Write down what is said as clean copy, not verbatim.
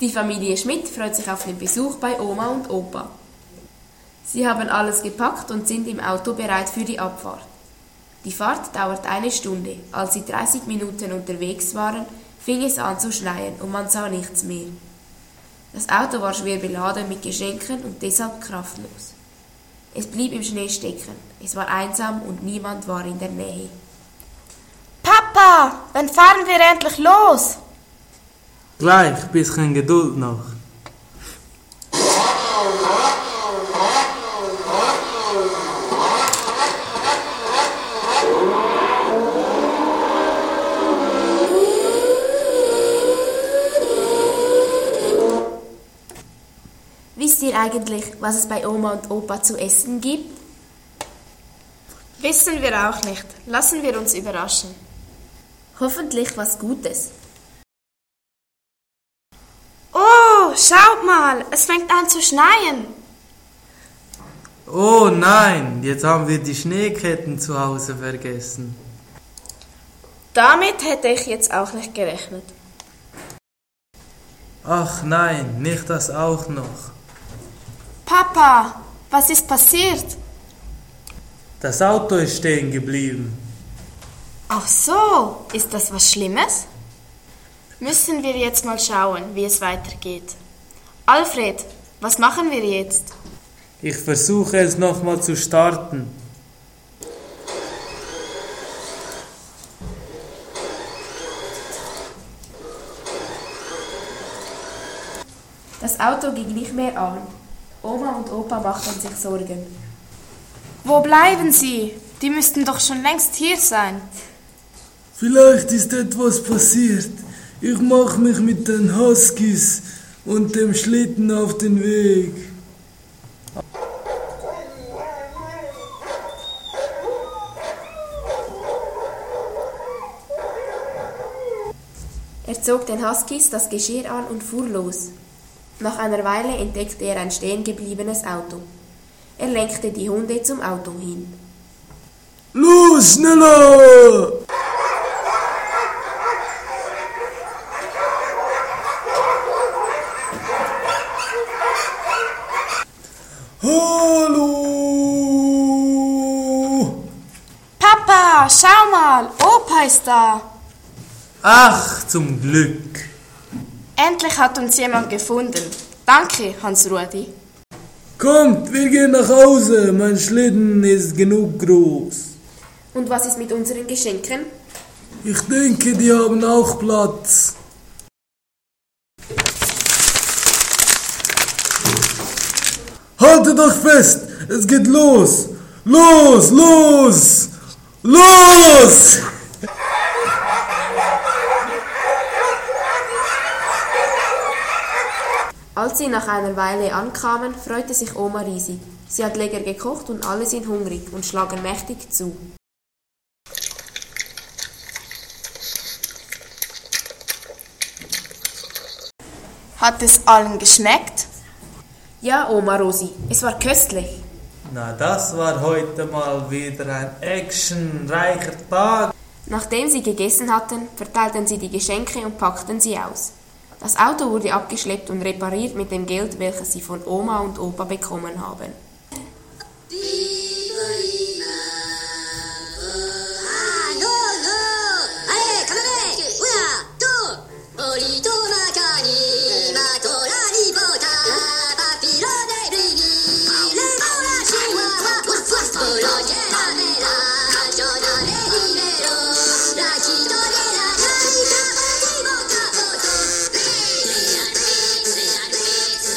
Die Familie Schmidt freut sich auf den Besuch bei Oma und Opa. Sie haben alles gepackt und sind im Auto bereit für die Abfahrt. Die Fahrt dauert 1 Stunde. Als sie 30 Minuten unterwegs waren, fing es an zu schneien und man sah nichts mehr. Das Auto war schwer beladen mit Geschenken und deshalb kraftlos. Es blieb im Schnee stecken. Es war einsam und niemand war in der Nähe. Papa, wann fahren wir endlich los? Gleich, bisschen Geduld noch. Wisst ihr eigentlich, was es bei Oma und Opa zu essen gibt? Wissen wir auch nicht. Lassen wir uns überraschen. Hoffentlich was Gutes. Oh, schaut mal, es fängt an zu schneien. Oh nein, jetzt haben wir die Schneeketten zu Hause vergessen. Damit hätte ich jetzt auch nicht gerechnet. Ach nein, nicht das auch noch. Papa, was ist passiert? Das Auto ist stehen geblieben. Ach so, ist das was Schlimmes? Müssen wir jetzt mal schauen, wie es weitergeht. Alfred, was machen wir jetzt? Ich versuche es nochmal zu starten. Das Auto ging nicht mehr an. Oma und Opa machten sich Sorgen. Wo bleiben sie? Die müssten doch schon längst hier sein. Vielleicht ist etwas passiert. Ich mache mich mit den Huskies und dem Schlitten auf den Weg. Er zog den Huskies das Geschirr an und fuhr los. Nach einer Weile entdeckte er ein stehen gebliebenes Auto. Er lenkte die Hunde zum Auto hin. Los, schneller! Hallo! Papa, schau mal, Opa ist da. Ach, zum Glück. Endlich hat uns jemand gefunden. Danke, Hans-Rudi. Kommt, wir gehen nach Hause. Mein Schlitten ist genug groß. Und was ist mit unseren Geschenken? Ich denke, die haben auch Platz. Haltet euch fest, es geht los. Los, los, los! Als sie nach einer Weile ankamen, freute sich Oma riesig. Sie hat lecker gekocht und alle sind hungrig und schlagen mächtig zu. Hat es allen geschmeckt? Ja, Oma Rosi, es war köstlich. Na, das war heute mal wieder ein actionreicher Tag. Nachdem sie gegessen hatten, verteilten sie die Geschenke und packten sie aus. Das Auto wurde abgeschleppt und repariert mit dem Geld, welches sie von Oma und Opa bekommen haben.